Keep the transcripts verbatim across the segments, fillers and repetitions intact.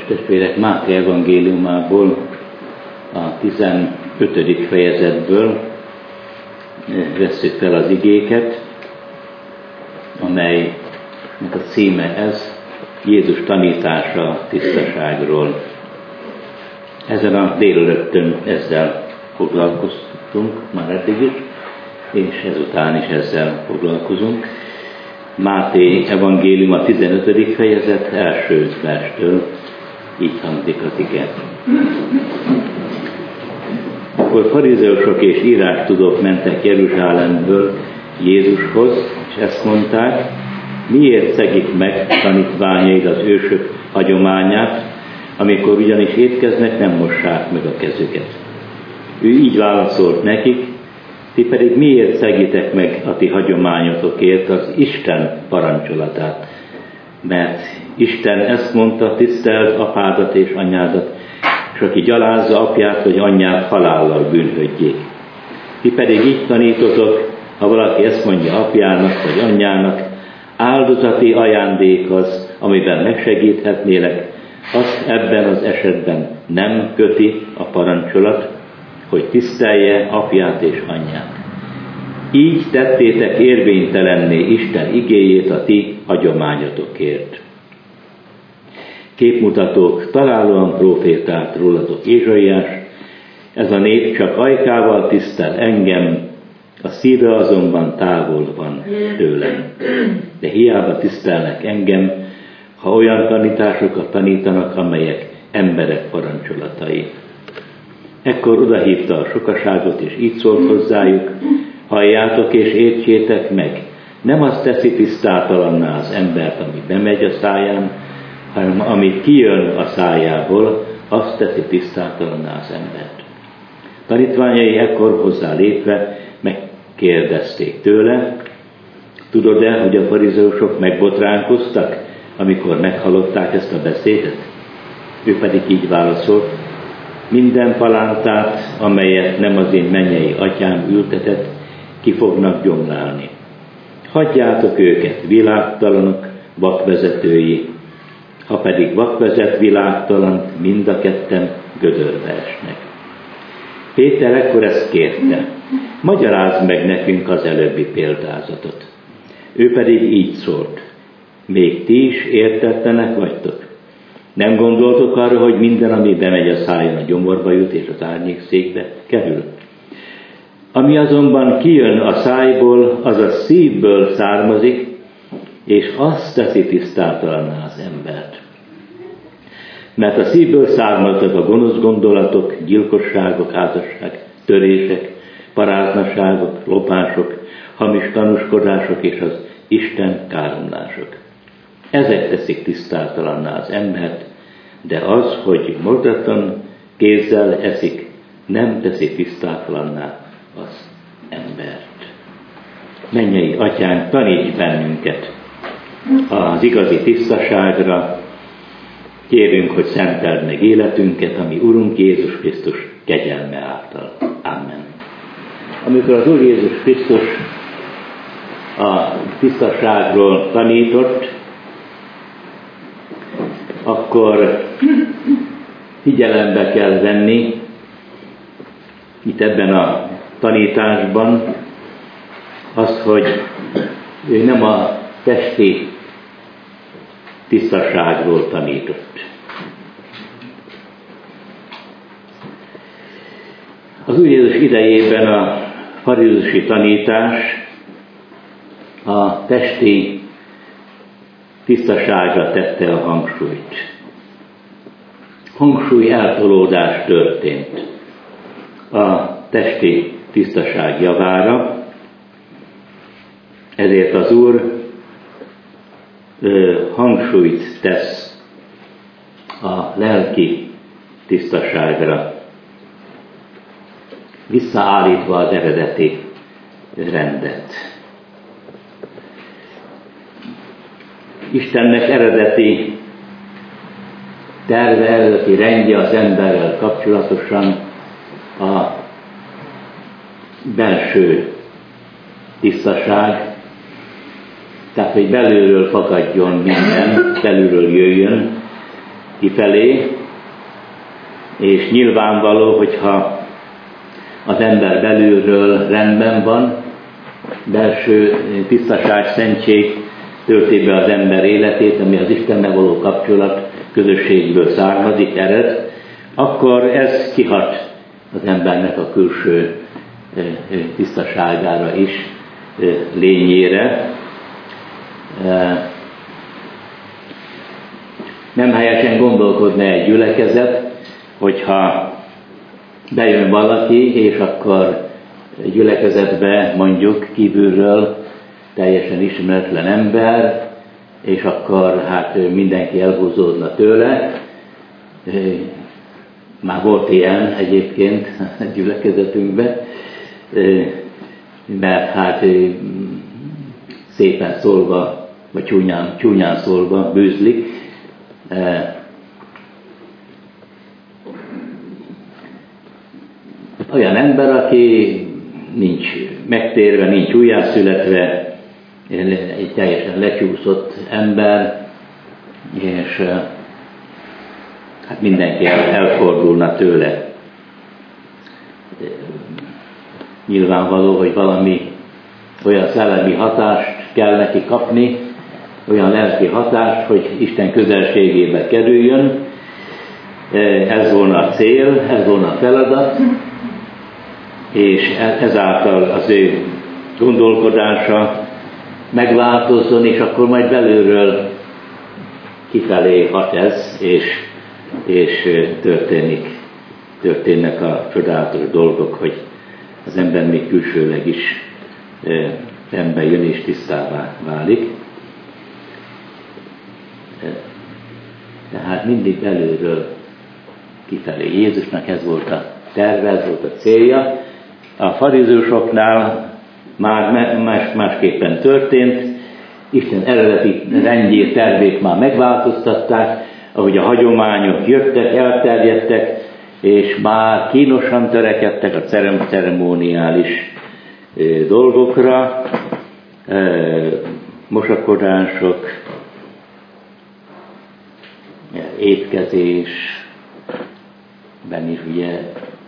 testvérek, Máté evangéliumából, a tizenötödik fejezetből vesszük fel az igéket, amelynek a címe ez, Jézus tanítása a tisztaságról. Ezen a délelőttön ezzel foglalkoztunk már eddig is, és ezután is ezzel foglalkozunk. Máté evangélium a tizenötödik fejezet első verstől így hangzik az ige. Akkor farizeusok és írástudók mentek Jeruzsálemből Jézushoz, és ezt mondták: miért szegik meg tanítványaid az ősök hagyományát, amikor ugyanis étkeznek, nem mossák meg a kezüket? Ő így válaszolt nekik: ti pedig miért szegitek meg a ti hagyományotokért az Isten parancsolatát? Mert Isten ezt mondta: tiszteld apádat és anyádat, és aki gyalázza apját vagy anyját, halállal bűnhődjék. Ti pedig így tanítotok: ha valaki ezt mondja apjának vagy anyjának, áldozati ajándék az, amiben megsegíthetnélek, azt ebben az esetben nem köti a parancsolat, hogy tisztelje apját és anyját. Így tettétek érvénytelenné Isten igéjét a ti hagyományotokért. Képmutatók találóan profétált rólatok Ézsaiás: ez a nép csak ajkával tisztel engem, a szíve azonban távol van tőlem. De hiába tisztelnek engem, ha olyan tanításokat tanítanak, amelyek emberek parancsolatai. Ekkor odahívta a sokaságot, és így szólt hozzájuk: halljátok és értsétek meg, nem azt teszi tisztátalanná az embert, ami bemegy a száján, hanem ami kijön a szájából, azt teszi tisztátalanná az embert. Tanítványai ekkor hozzá lépve megkérdezték tőle: tudod-e, hogy a farizeusok megbotránkoztak, amikor meghallották ezt a beszédet? Ő pedig így válaszolt: minden palántát, amelyet nem az én mennyei atyám ültetett, ki fognak gyomlálni. Hagyjátok őket, világtalanok, vakvezetői. Ha pedig vakvezet világtalan, mind a ketten gödörbe esnek. Péter ekkor ezt kérte: magyarázd meg nekünk az előbbi példázatot. Ő pedig így szólt: még ti is értetlenek vagytok? Nem gondoltok arra, hogy minden, ami bemegy a szájon, a gyomorba jut és az árnyékszékbe kerül? Ami azonban kijön a szájból, az a szívből származik, és azt teszi tisztátalanná az embert. Mert a szívből származnak a gonosz gondolatok, gyilkosságok, házasság, törések, paráznaságok, lopások, hamis tanúskodások és az Isten káromlások. Ezek teszik tisztátalanná az embert, de az, hogy mosdatlan kézzel eszik, nem teszi tisztátalanná az embert. Mennyei Atyánk, taníts bennünket az igazi tisztaságra, kérünk, hogy szenteld meg életünket, ami Urunk Jézus Krisztus kegyelme által. Amen. Amikor az Úr Jézus Krisztus a tisztaságról tanított, akkor figyelembe kell venni itt ebben a tanításban azt, hogy ő nem a testi tisztaságról tanított. Az Úr Jézus idejében a farizeusi tanítás a testi tisztaságra tette a hangsúlyt. Hangsúly eltolódás történt a testi tisztaság javára, ezért az Úr ö, hangsúlyt tesz a lelki tisztaságra, visszaállítva az eredeti rendet. Istennek eredeti terve, eredeti rendje az emberrel kapcsolatosan a belső tisztaság, tehát hogy belülről fakadjon minden, belülről jöjjön, kifelé, és nyilvánvaló, hogyha az ember belülről rendben van, belső tisztaság, szentség tölti be az ember életét, ami az Istennel való kapcsolat közösségből származik, ered, akkor ez kihat az embernek a külső tisztaságára is, lényére. Nem helyesen gondolkodna egy gyülekezet, hogyha bejön valaki, és akkor gyülekezetbe mondjuk kívülről teljesen ismeretlen ember, és akkor hát mindenki elhúzódna tőle. Már volt ilyen egyébként a gyülekezetünkben, mert hát szépen szólva, vagy csúnyán, csúnyán szólva bűzlik. Olyan ember, aki nincs megtérve, nincs újjászületve, egy teljesen lecsúszott ember, és hát mindenki elfordulna tőle. Nyilvánvaló, hogy valami olyan szellemi hatást kell neki kapni, olyan lelki hatást, hogy Isten közelségébe kerüljön. Ez volna a cél, ez volna a feladat, és ezáltal az ő gondolkodása megváltozzon, és akkor majd belülről kifelé hat ez, és, és történik, történnek a csodálatos dolgok, hogy az ember még külsőleg is szembe jön és tisztává válik. Tehát mindig belülről kifelé. Jézusnak ez volt a terve, ez volt a célja. A farizősoknál már más, másképpen történt. Isten eredeti rendjét, tervét már megváltoztatták, ahogy a hagyományok jöttek, elterjedtek, és már kínosan törekedtek a ceremoniális dolgokra, mosakodások, étkezésben is ugye,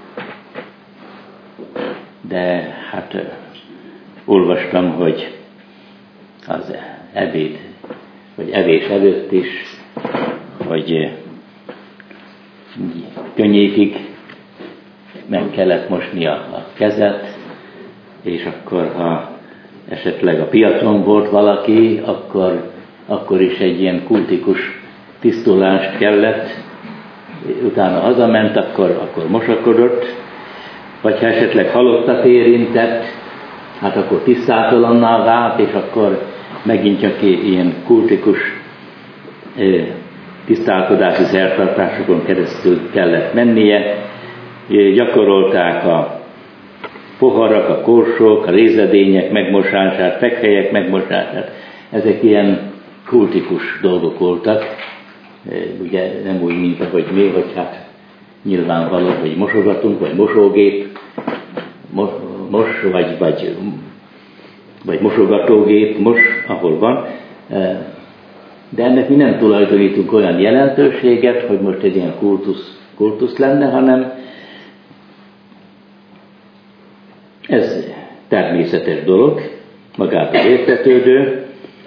de hát olvastam, hogy az ebéd, vagy evés előtt is, hogy könnyékig meg kellett mosni a, a kezet, és akkor, ha esetleg a piacon volt valaki, akkor, akkor is egy ilyen kultikus tisztulást kellett, utána hazament, akkor, akkor mosakodott, vagy ha esetleg halottat érintett, hát akkor tisztátalanná vált, és akkor megint csak ilyen kultikus tisztálkodási szertartásokon keresztül kellett mennie. Gyakorolták a poharak, a korsók, a rézedények megmosását, fekhelyek megmosását. Ezek ilyen kultikus dolgok voltak. Ugye nem úgy, mint ahogy mi, hogy hát nyilvánvaló, hogy mosogatunk, vagy mosógép, mos, mos vagy, vagy, vagy mosogatógép, mos, ahol van. De ennek mi nem tulajdonítunk olyan jelentőséget, hogy most egy ilyen kultusz, kultusz lenne, hanem ez természetes dolog, magától értetődő,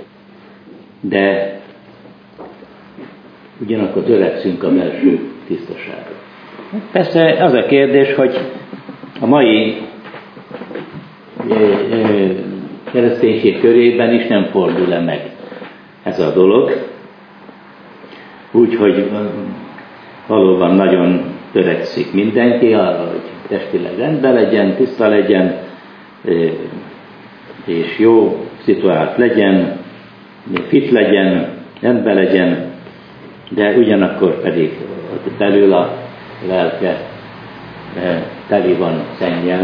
de ugyanakkor törekszünk a belső tisztaságra. Persze az a kérdés, hogy a mai kereszténység körében is nem fordul-e meg ez a dolog. Úgyhogy valóban nagyon törekszik mindenki arra, hogy testileg rendben legyen, tiszta legyen, és jó szituált legyen, fit legyen, rendben legyen, de ugyanakkor pedig belül a lelke teli van szennyel,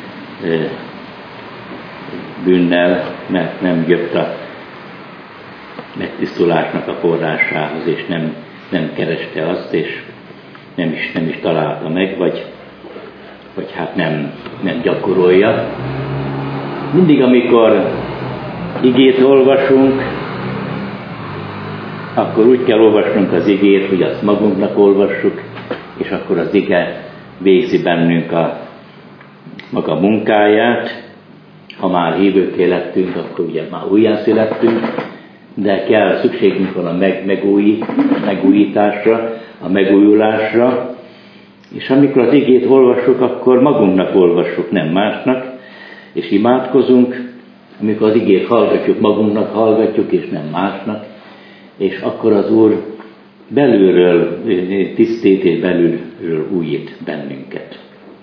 bűnnel, mert nem jött a megtisztulásnak a forrásához, és nem, nem kereste azt, és nem is, nem is találta meg, vagy, vagy hát nem, nem gyakorolja. Mindig, amikor igét olvasunk, akkor úgy kell olvasnunk az igét, hogy azt magunknak olvassuk, és akkor az ige végzi bennünk a maga munkáját. Ha már hívőkké lettünk, akkor ugye már újjászülettünk, de kell, szükségünk van a meg, megúj, megújításra, a megújulásra, és amikor az igét olvassuk, akkor magunknak olvassuk, nem másnak, és imádkozunk. Amikor az igét hallgatjuk, magunknak hallgatjuk, és nem másnak, és akkor az Úr belülről tisztít, és belülről újít bennünket.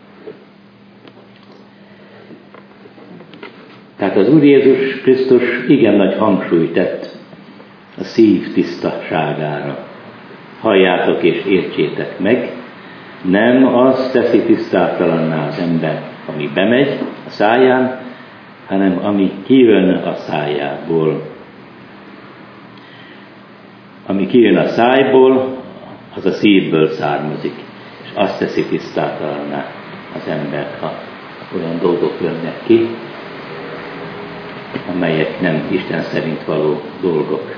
Tehát az Úr Jézus Krisztus igen nagy hangsúlyt tett a szív tisztaságára. Halljátok és értsétek meg, nem az teszi tisztátalanná az ember, ami bemegy a száján, hanem ami kijön a szájából. Ami kijön a szájból, az a szívből származik, és azt teszi tisztátalanná az embert, ha olyan dolgok jönnek ki, amelyek nem Isten szerint való dolgok.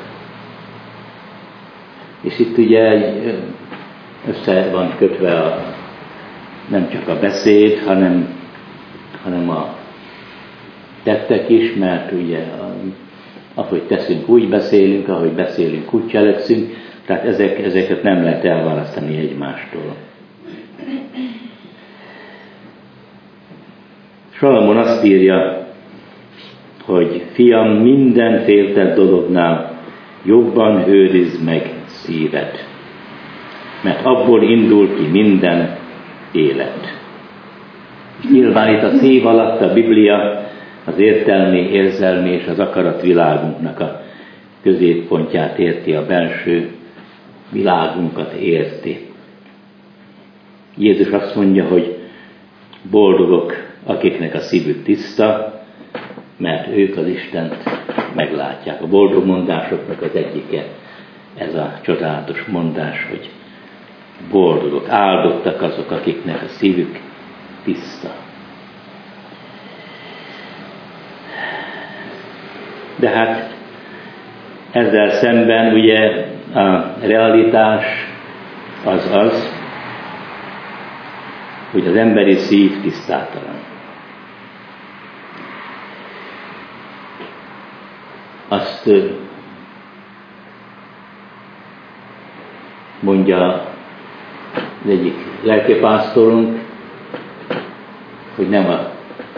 És itt ugye össze van kötve a, nem csak a beszéd, hanem, hanem a tettek is, mert ugye ahogy teszünk, úgy beszélünk, ahogy beszélünk, úgy cselekszünk, tehát ezek, ezeket nem lehet elválasztani egymástól. Salamon azt írja, hogy fiam, minden féltett dolognál jobban őrizd meg szíved, mert abból indul ki minden élet. És nyilván itt a szív alatt a Biblia az értelmi, érzelmi és az akaratvilágunknak a középpontját érti, a belső világunkat érti. Jézus azt mondja, hogy boldogok, akiknek a szívük tiszta, mert ők az Istent meglátják. A boldog mondásoknak az egyike ez a csodálatos mondás, hogy boldogok, áldottak azok, akiknek a szívük tiszta. De hát ezzel szemben ugye a realitás az az, hogy az emberi szív tisztátalan. Azt mondja az egyik lelkipásztorunk, hogy nem a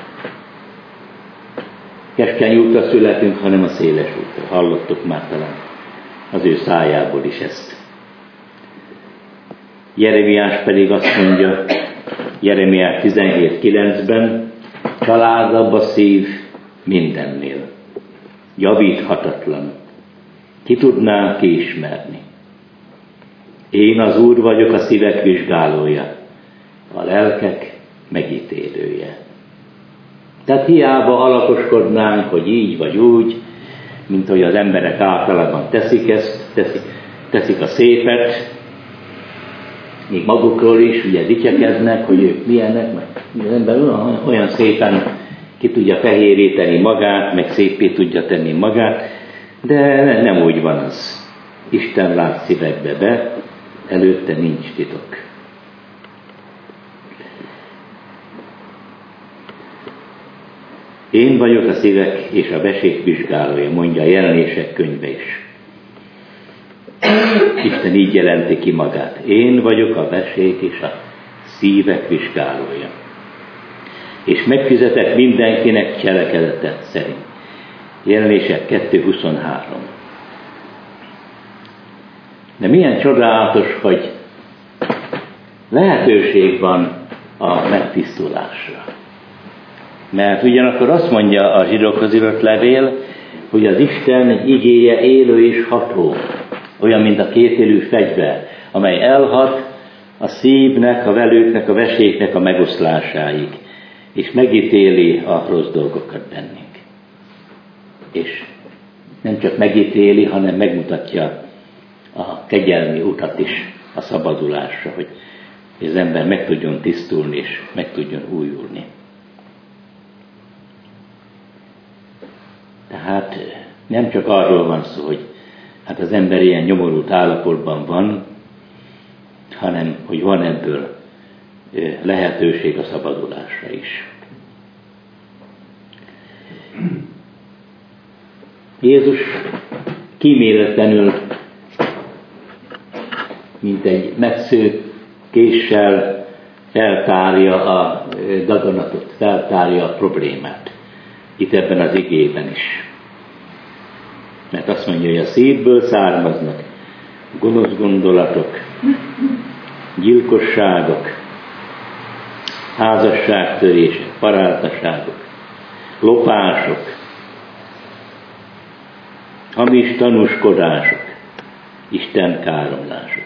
keskeny útra születünk, hanem a széles útra. Hallottuk már talán az ő szájából is ezt. Jeremiás pedig azt mondja, Jeremiás tizenhét kilencben, családabb a szív mindennél, javíthatatlan. Ki tudná kiismerni? Én az Úr vagyok, a szívek vizsgálója, a lelkek megítélője. Tehát hiába alakoskodnánk, hogy így vagy úgy, mint hogy az emberek általában teszik ezt, teszik, teszik a szépet, még magukról is ugye dicsekednek, hogy ők milyenek, mert az ember olyan szépen ki tudja fehéríteni magát, meg szépé tudja tenni magát, de nem úgy van az. Isten lát szívekbe be, előtte nincs titok. Én vagyok a szívek és a vesék vizsgálója, mondja a Jelenések könyve is. Isten így jelenti ki magát. Én vagyok a vesék és a szívek vizsgálója. És megfizetek mindenkinek cselekedete szerint. Jelenések kettő huszonhárom. De milyen csodálatos, hogy lehetőség van a megtisztulásra. Mert ugyanakkor azt mondja a zsidókhoz írott levél, hogy az Isten igéje élő és ható, olyan, mint a kétélű fegyver, amely elhat a szívnek, a velőknek, a veséknek a megoszlásáig, és megítéli a rossz dolgokat bennünk. És nem csak megítéli, hanem megmutatja a kegyelmi utat is a szabadulásra, hogy az ember meg tudjon tisztulni és meg tudjon újulni. Tehát nem csak arról van szó, hogy hát az ember ilyen nyomorult állapotban van, hanem hogy van ebből lehetőség a szabadulásra is. Jézus kíméletlenül, mint egy metsző késsel feltárja a daganatot, feltárja a problémát. Itt ebben az igében is. Mert azt mondja, hogy a szívből származnak gonosz gondolatok, gyilkosságok, házasságtörések, paráztaságok, lopások, hamis tanúskodások, Isten káromlások.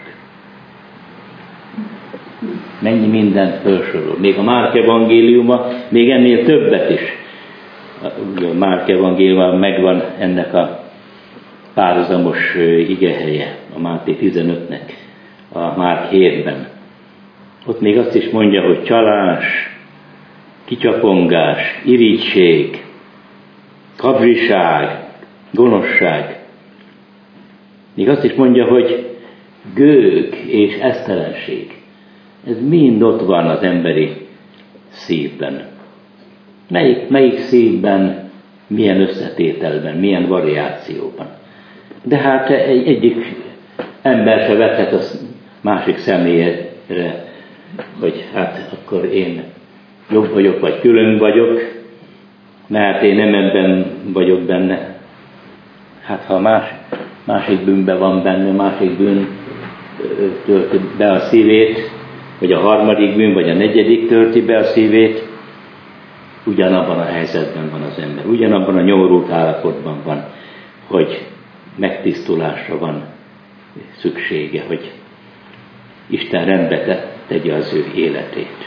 Mennyi mindent felsorol. Még a Márk evangéliuma, még ennél többet is. A Márk evangéliumban megvan ennek a párhuzamos igehelye, a Máté tizenötnek, a Márk hétben. Ott még azt is mondja, hogy csalás, kicsapongás, irigység, kapzsiság, gonoszság. Még azt is mondja, hogy gőg és esztelenség. Ez mind ott van az emberi szívben. Melyik, melyik szívben, milyen összetételben, milyen variációban. De hát egy, egyik ember se vethet a másik személyre, hogy hát akkor én jobb vagyok, vagy külön vagyok, mert én nem ebben vagyok benne. Hát ha más, másik bűnben van benne, másik bűn tölti be a szívét, vagy a harmadik bűn, vagy a negyedik tölti be a szívét, ugyanabban a helyzetben van az ember, ugyanabban a nyomorult állapotban van, hogy megtisztulásra van szüksége, hogy Isten rendbe tegye az ő életét.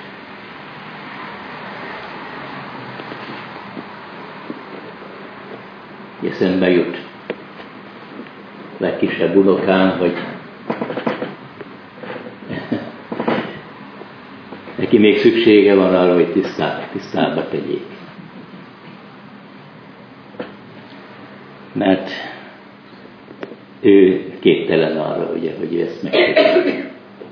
Eszembe jut legkisebb unokám, hogy neki még szüksége van arra, hogy tisztá, tisztába tegyék. Mert ő képtelen arra, ugye, hogy ő ezt megtegye.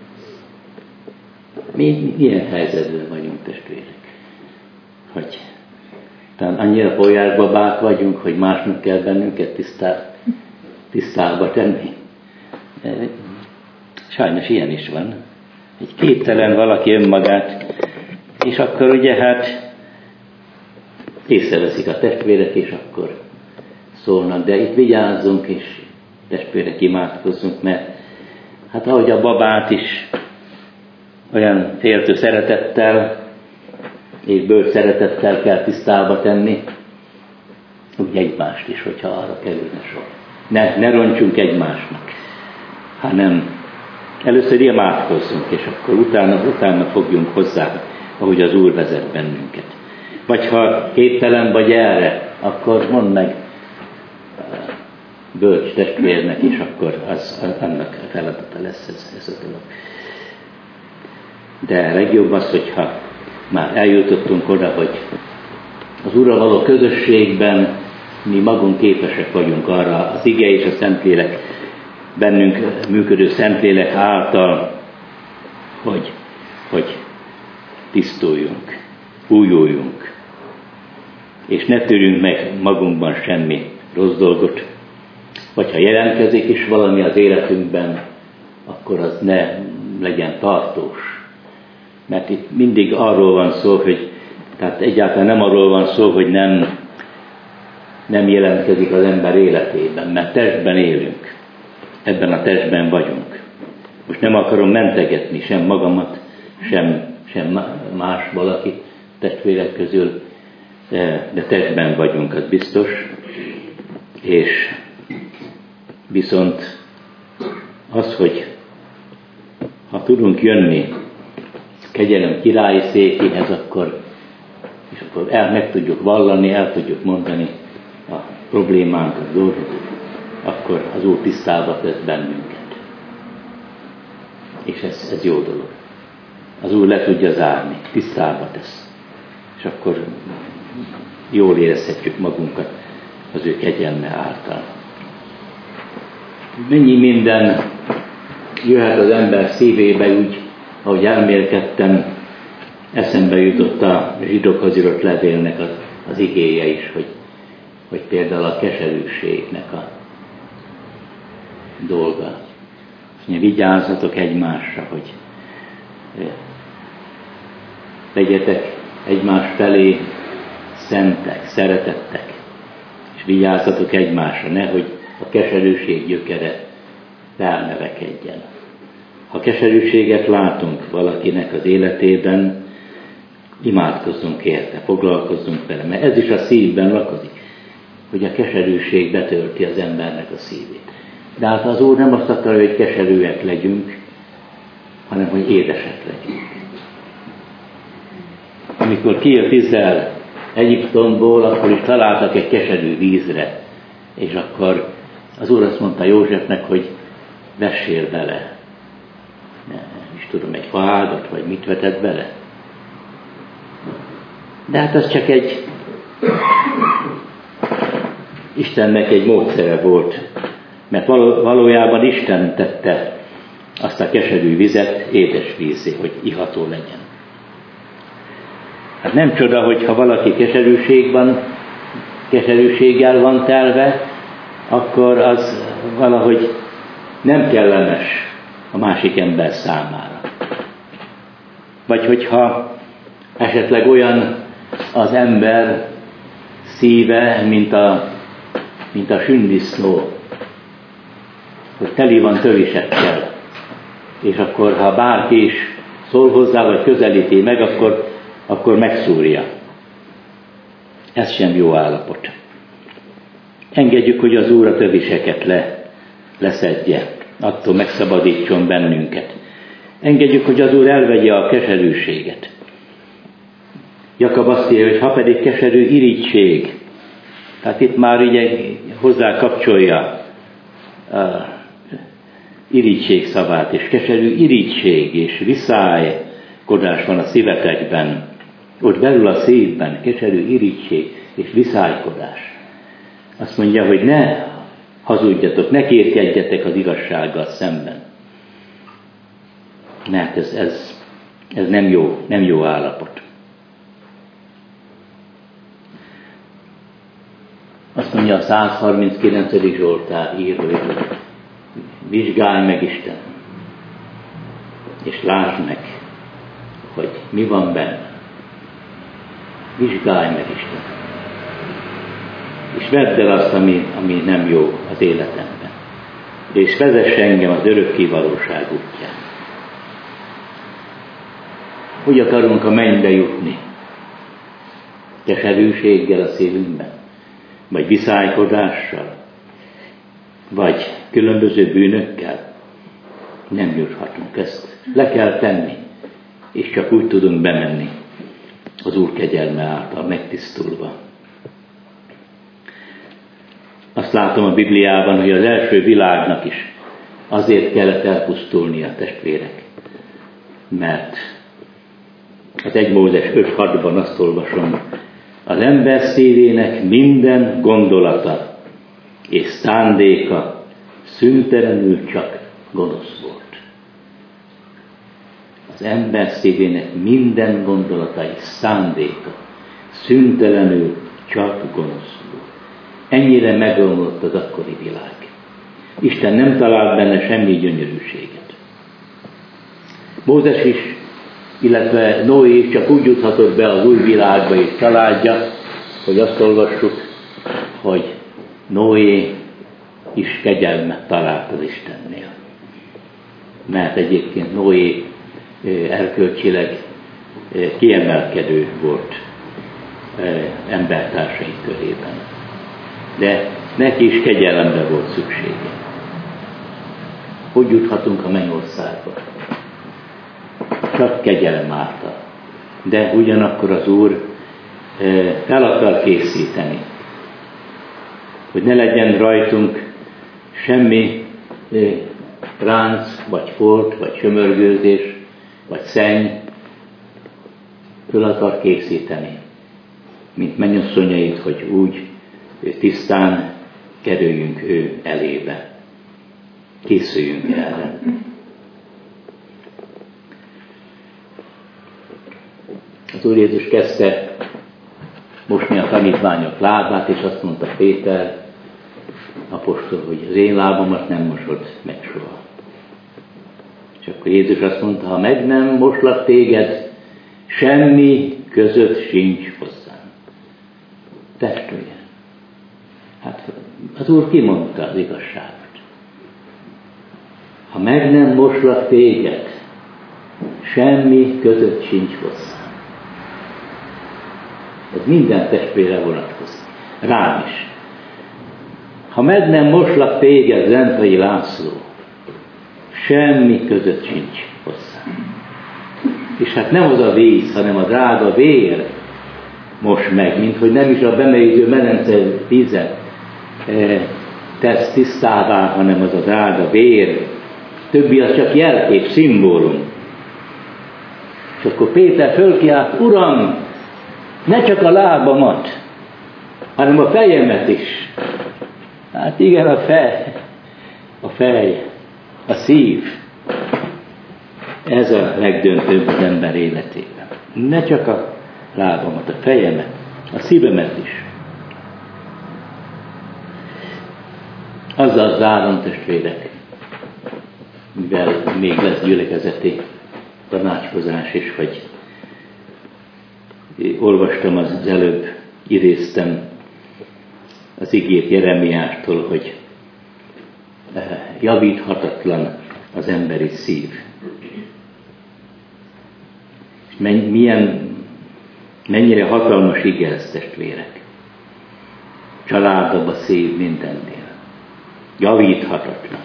Mi milyen helyzetben vagyunk, testvérek? Hogy talán annyira polyásbabák vagyunk, hogy másnak kell bennünket tisztá, tisztába tenni. Sajnos ilyen is van. Egy képtelen valaki önmagát, és akkor ugye hát észreveszik a testvérek, és akkor szólnak. De itt vigyázzunk, és testvérek imádkozzunk, mert hát ahogy a babát is olyan féltő szeretettel és bölcs szeretettel kell tisztába tenni, úgy egymást is, hogyha arra kerülne sor. Ne, ne roncsunk egymásnak, hanem először imádkozzunk, és akkor utána, utána fogjunk hozzá, ahogy az Úr vezet bennünket. Vagy ha képtelen vagy erre, akkor mondd meg bölcs testvérnek, és akkor az, annak a feladata lesz ez, ez a dolog. De legjobb az, hogyha már eljutottunk oda, hogy az Úrral való közösségben mi magunk képesek vagyunk arra, az ige és a Szentlélek, bennünk működő Szentlélek által, hogy, hogy tisztuljunk, újuljunk, és ne tűrjünk meg magunkban semmi rossz dolgot, vagy ha jelentkezik is valami az életünkben, akkor az ne legyen tartós. Mert itt mindig arról van szó, hogy tehát egyáltalán nem arról van szó, hogy nem, nem jelentkezik az ember életében, mert testben élünk. Ebben a testben vagyunk. Most nem akarom mentegetni sem magamat, sem, sem más valaki testvérek közül, de, de testben vagyunk, az biztos. És viszont az, hogy ha tudunk jönni kegyelem királyi székéhez, akkor, és akkor el meg tudjuk vallani, el tudjuk mondani a problémánkat, dolgokat, akkor az Úr tisztába tesz bennünket. És ez, ez jó dolog. Az Úr le tudja zárni, tisztába tesz. És akkor jól érezhetjük magunkat az ő kegyelme által. Mennyi minden jöhet az ember szívébe, úgy, ahogy elmélkedtem, eszembe jutott a zsidókhoz írott levélnek az, az igéje is, hogy, hogy például a keserűségnek a dolga. Vigyázzatok egymásra, hogy legyetek egymás felé szentek, szeretettek, és vigyázzatok egymásra, nehogy a keserűség gyökere felnövekedjen. Ha keserűséget látunk valakinek az életében, imádkozzunk érte, foglalkozzunk vele, mert ez is a szívben lakozik, hogy a keserűség betölti az embernek a szívét. De hát az Úr nem azt akarja, hogy keserűek legyünk, hanem hogy édesek legyünk. Amikor kijött Izrael Egyiptomból, akkor is találtak egy keserű vízre, és akkor az Úr azt mondta Józsefnek, hogy vessél bele. Nem is tudom, egy faágat, vagy mit vetett bele. De hát az csak egy Istennek egy módszere volt, mert valójában Isten tette azt a keserű vizet édes vízzé, hogy iható legyen. Hát nem csoda, hogyha valaki keserűségben, keserűséggel van telve, akkor az valahogy nem kellemes a másik ember számára. Vagy hogyha esetleg olyan az ember szíve, mint a, mint a sündisznó, hogy teli van tövisekkel, és akkor ha bárki is szól hozzá, vagy közelíti meg, akkor, akkor megszúrja. Ez sem jó állapot. Engedjük, hogy az Úr a töviseket le, leszedje, attól megszabadítson bennünket. Engedjük, hogy az Úr elvegye a keserűséget. Jakab azt írja, hogy ha pedig keserű irigység, tehát itt már ugye hozzá kapcsolja a irigység szavát, és keserű irigység és viszálykodás van a szívetekben, ott belül a szívben keserű irigység és viszálykodás. Azt mondja, hogy ne hazudjatok, ne kérkedjetek az igazsággal szemben. Mert ez, ez, ez nem jó, nem jó állapot. Azt mondja a százharminckilencedik Zsoltár író, hogy vizsgálj meg Isten, és lásd meg, hogy mi van benne. Vizsgálj meg Isten, és vedd el azt, ami, ami nem jó az életemben, és vezess engem az örökké valóság útján. Hogy akarunk a mennybe jutni? Keserűséggel a szívünkben? Vagy viszálykodással? Vagy különböző bűnökkel? Nem juthatunk, ezt le kell tenni, és csak úgy tudunk bemenni az Úr kegyelme által megtisztulva. Azt látom a Bibliában, hogy az első világnak is azért kellett elpusztulnia, testvérek, mert az egy Mózes öt hatban azt olvasom, az ember szívének minden gondolata és szándéka szüntelenül csak gonosz volt. Az ember szívének minden gondolata és szándéka szüntelenül csak gonosz volt. Ennyire megromlott az akkori világ. Isten nem talált benne semmi gyönyörűséget. Mózes is, illetve Noé is csak úgy juthatott be az új világba és családja, hogy azt olvassuk, hogy Noé is kegyelmet talált az Istennél. Mert egyébként Noé erkölcsileg kiemelkedő volt embertársai körében. De neki is kegyelemre volt szüksége. Hogy juthatunk a mennyországba? Csak kegyelem által. De ugyanakkor az Úr fel akar készíteni, hogy ne legyen rajtunk semmi ránc, vagy folt, vagy sömörgőzés, vagy szenny. Föl akar készíteni, mint mennyasszonyait, hogy úgy tisztán kerüljünk ő elébe. Készüljünk erre. Az Úr Jézus kezdte mosni a tanítványok lábát, és azt mondta Péter, apostol, hogy az én lábamat nem mosod meg soha. És akkor Jézus azt mondta, ha meg nem moslak téged, semmi között sincs hozzám. Testvére. Hát az Úr kimondta az igazságot. Ha meg nem moslak téged, semmi között sincs hozzám. Ez minden testvére vonatkozik. Rám is. Ha meg nem moslak téged, Zentai László, semmi között sincs hozzám. És hát nem az a víz, hanem a drága vér mos meg, mint hogy nem is a bemelegítő medence víze tesz tisztává, hanem az a drága vér. Többi az csak jelkép, szimbólum. És akkor Péter fölkiált, Uram, ne csak a lábamat, hanem a fejemet is. Hát igen, a fej, a fej, a szív. Ez a legdöntőbb az ember életében. Ne csak a lábamat, a fejemet, a szívemet is. Azzal zárom, testvérek, mivel még lesz gyülekezeti tanácskozás is, hogy olvastam az előbb, idéztem az igét Jeremiástól, hogy javíthatatlan az emberi szív. És milyen, mennyire hatalmas ige ez, testvérek. Családabb a szív mindennél. Javíthatatlan.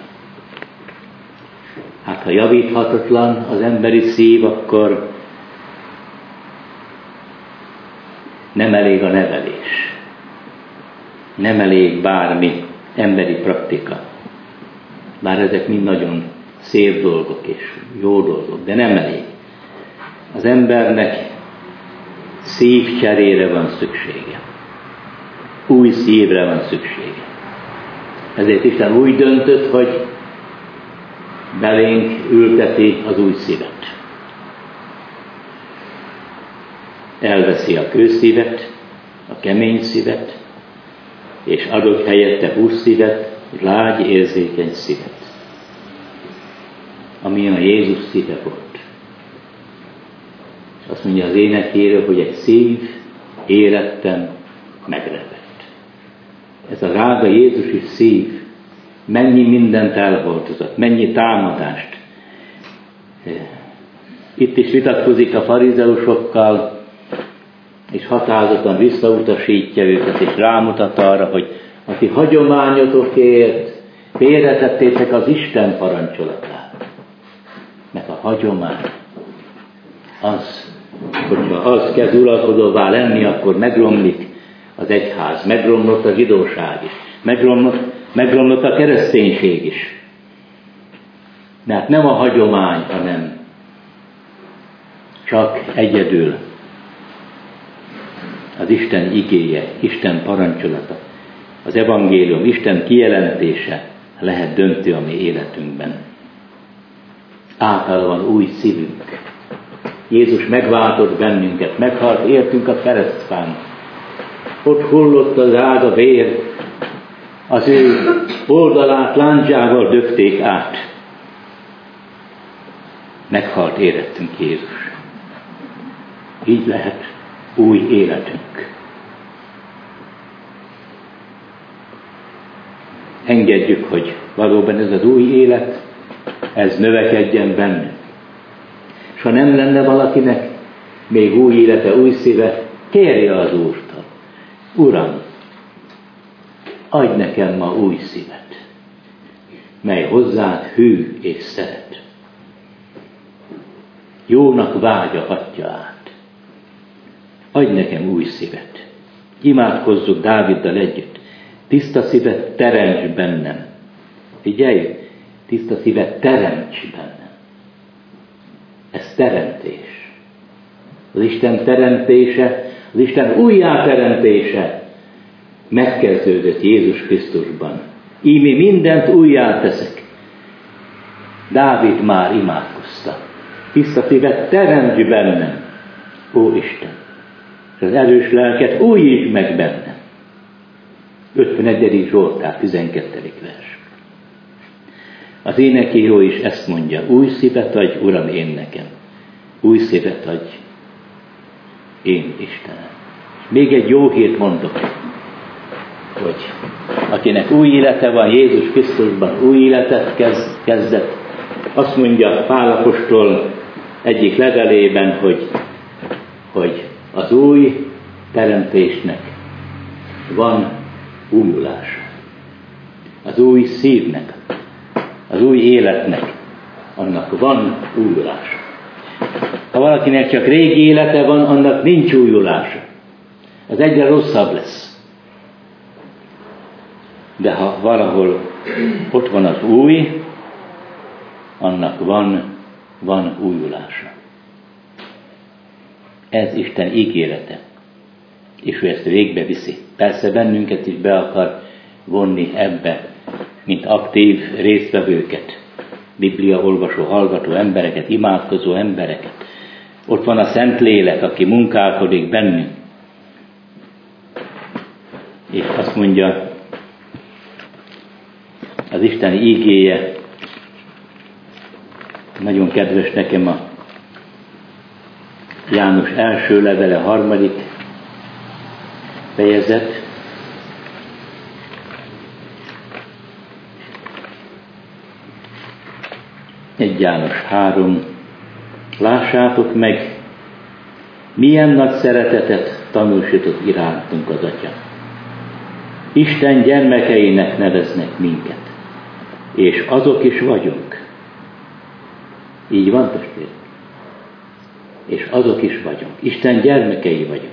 Hát ha javíthatatlan az emberi szív, akkor nem elég a nevelés. Nem elég bármi emberi praktika. Bár ezek mind nagyon szép dolgok és jó dolgok, de nem elég. Az embernek szívcserére van szüksége. Új szívre van szüksége. Ezért Isten úgy döntött, hogy belénk ülteti az új szívet. Elveszi a kőszívet, a kemény szívet, és adott helyette hús szívet, lágy, érzékeny szívet, ami a Jézus szíve volt. És azt mondja az énekérő, hogy egy szív éretten megrepett. Ez a drága Jézusi szív mennyi mindent elhordozott, mennyi támadást. Itt is vitatkozik a farizeusokkal, és határozottan visszautasítja őket, és rámutat arra, hogy a ti hagyományotokért félretettétek az Isten parancsolatát. Mert a hagyomány az, hogyha az kezd uralkodóvá lenni, akkor megromlik az egyház, megromlott a zsidóság is, megromlott, megromlott a kereszténység is. Mert nem a hagyomány, hanem csak egyedül az Isten igéje, Isten parancsolata, az evangélium, Isten kijelentése lehet döntő a mi életünkben. Által van új szívünk. Jézus megváltott bennünket, meghalt értünk a keresztfán. Ott hullott az drága vér, az ő oldalát lándzsával dögték át. Meghalt érettünk Jézus. Így lehet új életünk. Engedjük, hogy valóban ez az új élet, ez növekedjen bennünk. És ha nem lenne valakinek még új élete, új szíve, kérje az Úrtól. Uram, adj nekem ma új szívet, mely hozzád hű és szeret. Jónak vágya adja át. Adj nekem új szívet. Imádkozzuk Dáviddal együtt. Tiszta szívet teremts bennem. Figyelj, tiszta szívet teremts bennem. Ez teremtés. Az Isten teremtése, az Isten újjáteremtése megkezdődött Jézus Krisztusban. Íme mindent újjá teszek. Dávid már imádkozta. Tiszta szívet teremts bennem, ó Isten, és az erős lelket újítsd meg bennem. ötvenegyedik Zsoltár, tizenkettedik vers. Az énekíró is ezt mondja: új szívet adj, Uram, én nekem. Új szívet adj, én Istenem. Még egy jó hírt mondok, hogy akinek új élete van Jézus Krisztusban, új életet kezd, kezdett, azt mondja Pál apostol egyik levelében, hogy, hogy az új teremtésnek van újulása. Az új szívnek, az új életnek, annak van újulása. Ha valakinek csak régi élete van, annak nincs újulása. Az egyre rosszabb lesz. De ha valahol ott van az új, annak van, van újulása. Ez Isten ígérete. És ő ezt végbe viszi. Persze bennünket is be akar vonni ebbe, mint aktív résztvevőket, Biblia olvasó, hallgató embereket, imádkozó embereket. Ott van a Szentlélek, aki munkálkodik bennünk. És azt mondja az Isten ígéje, nagyon kedves nekem a János első levele, harmadik fejezet. egy János három. Lássátok meg, milyen nagy szeretetet tanúsított irántunk az Atya. Isten gyermekeinek neveznek minket, és azok is vagyunk. Így van, testvér? És azok is vagyunk. Isten gyermekei vagyunk.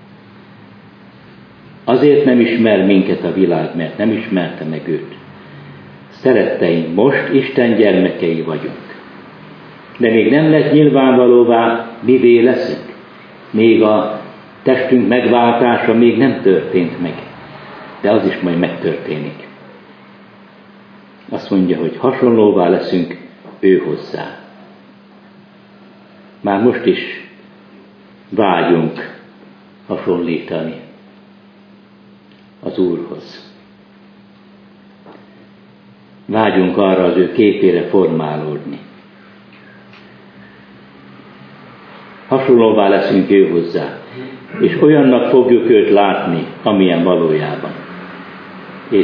Azért nem ismer minket a világ, mert nem ismerte meg őt. Szeretteim, most Isten gyermekei vagyunk. De még nem lett nyilvánvalóvá, mivé leszünk. Még a testünk megváltása még nem történt meg. De az is majd megtörténik. Azt mondja, hogy hasonlóvá leszünk ő hozzá. Már most is vágyunk hasonlítani az Úrhoz. Vágyunk arra az ő képére formálódni. Hasonlóvá leszünk ő hozzá, és olyannak fogjuk őt látni, amilyen valójában. És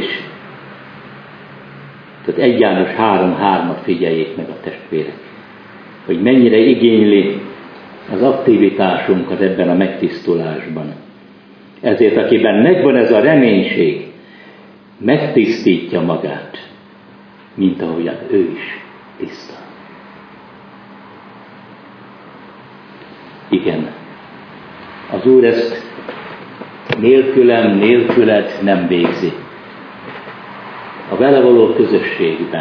tehát egy János három hármat figyeljék meg a testvérek, hogy mennyire igényli az aktivitásunkat ebben a megtisztulásban. Ezért akiben megvan ez a reménység, megtisztítja magát, mint ahogyan ő is tiszta. Igen, az Úr ezt nélkülem, nélküled nem végzi. A vele való közösségben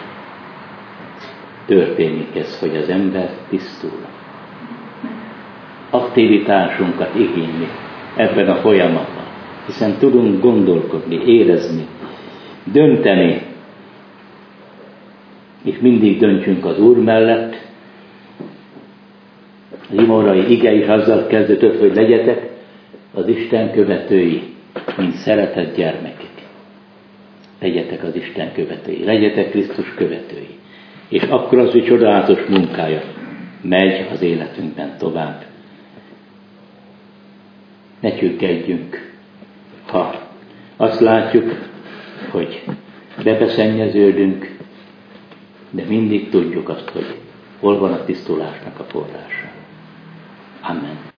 történik ez, hogy az ember tisztul. Aktivitásunkat igényli ebben a folyamatban, hiszen tudunk gondolkodni, érezni, dönteni, és mindig döntsünk az Úr mellett. Az imaorai ige is azzal kezdődött, hogy legyetek az Isten követői, mint szeretett gyermekek. Legyetek az Isten követői, legyetek Krisztus követői. És akkor az ő csodálatos munkája megy az életünkben tovább. Ne csüggedjünk, ha azt látjuk, hogy bebeszennyeződünk, de mindig tudjuk azt, hogy hol van a tisztulásnak a forrása. Amen.